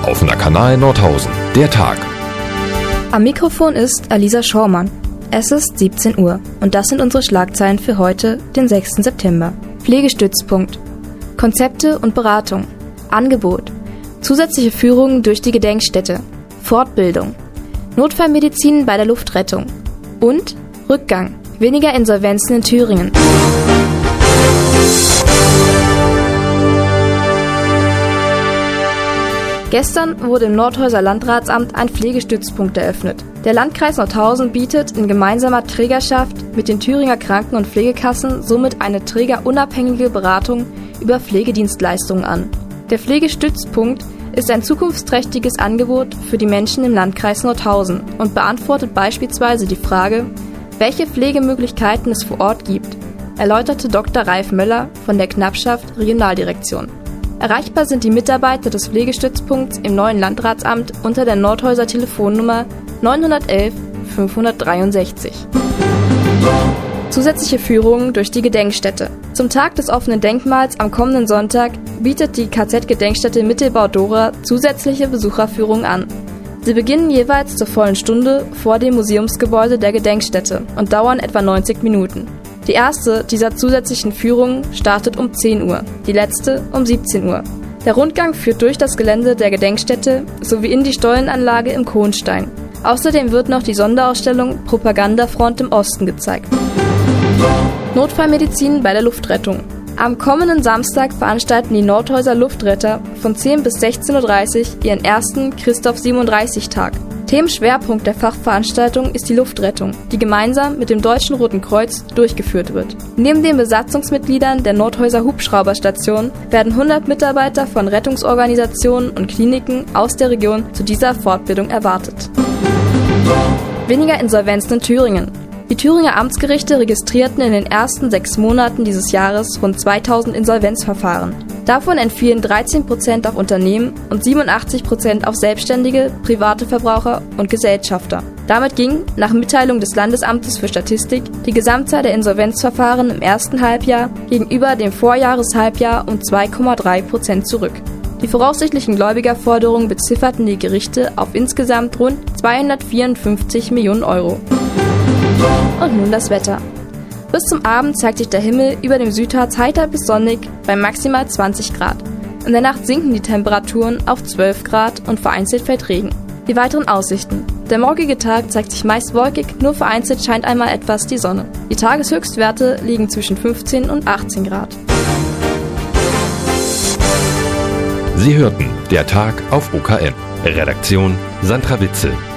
Offener Kanal Nordhausen. Der Tag. Am Mikrofon ist Alisa Schormann. Es ist 17 Uhr und das sind unsere Schlagzeilen für heute, den 6. September. Pflegestützpunkt. Konzepte und Beratung. Angebot. Zusätzliche Führungen durch die Gedenkstätte. Fortbildung. Notfallmedizin bei der Luftrettung. Und Rückgang. Weniger Insolvenzen in Thüringen. Gestern wurde im Nordhäuser Landratsamt ein Pflegestützpunkt eröffnet. Der Landkreis Nordhausen bietet in gemeinsamer Trägerschaft mit den Thüringer Kranken- und Pflegekassen somit eine trägerunabhängige Beratung über Pflegedienstleistungen an. Der Pflegestützpunkt ist ein zukunftsträchtiges Angebot für die Menschen im Landkreis Nordhausen und beantwortet beispielsweise die Frage, welche Pflegemöglichkeiten es vor Ort gibt, erläuterte Dr. Ralf Möller von der Knappschaft Regionaldirektion. Erreichbar sind die Mitarbeiter des Pflegestützpunkts im neuen Landratsamt unter der Nordhäuser Telefonnummer 911 563. Zusätzliche Führungen durch die Gedenkstätte. Zum Tag des offenen Denkmals am kommenden Sonntag bietet die KZ-Gedenkstätte Mittelbau-Dora zusätzliche Besucherführungen an. Sie beginnen jeweils zur vollen Stunde vor dem Museumsgebäude der Gedenkstätte und dauern etwa 90 Minuten. Die erste dieser zusätzlichen Führungen startet um 10 Uhr, die letzte um 17 Uhr. Der Rundgang führt durch das Gelände der Gedenkstätte sowie in die Stollenanlage im Kohnstein. Außerdem wird noch die Sonderausstellung Propagandafront im Osten gezeigt. Notfallmedizin bei der Luftrettung. Am kommenden Samstag veranstalten die Nordhäuser Luftretter von 10 bis 16.30 Uhr ihren ersten Christoph 37-Tag. Themenschwerpunkt der Fachveranstaltung ist die Luftrettung, die gemeinsam mit dem Deutschen Roten Kreuz durchgeführt wird. Neben den Besatzungsmitgliedern der Nordhäuser Hubschrauberstation werden 100 Mitarbeiter von Rettungsorganisationen und Kliniken aus der Region zu dieser Fortbildung erwartet. Weniger Insolvenzen in Thüringen. Die Thüringer Amtsgerichte registrierten in den ersten 6 Monaten dieses Jahres rund 2000 Insolvenzverfahren. Davon entfielen 13% auf Unternehmen und 87% auf Selbstständige, private Verbraucher und Gesellschafter. Damit ging, nach Mitteilung des Landesamtes für Statistik, die Gesamtzahl der Insolvenzverfahren im ersten Halbjahr gegenüber dem Vorjahreshalbjahr um 2,3% zurück. Die voraussichtlichen Gläubigerforderungen bezifferten die Gerichte auf insgesamt rund 254 Millionen Euro. Und nun das Wetter. Bis zum Abend zeigt sich der Himmel über dem Südharz heiter bis sonnig bei maximal 20 Grad. In der Nacht sinken die Temperaturen auf 12 Grad und vereinzelt fällt Regen. Die weiteren Aussichten. Der morgige Tag zeigt sich meist wolkig, nur vereinzelt scheint einmal etwas die Sonne. Die Tageshöchstwerte liegen zwischen 15 und 18 Grad. Sie hörten der Tag auf OKM. Redaktion Sandra Witzel.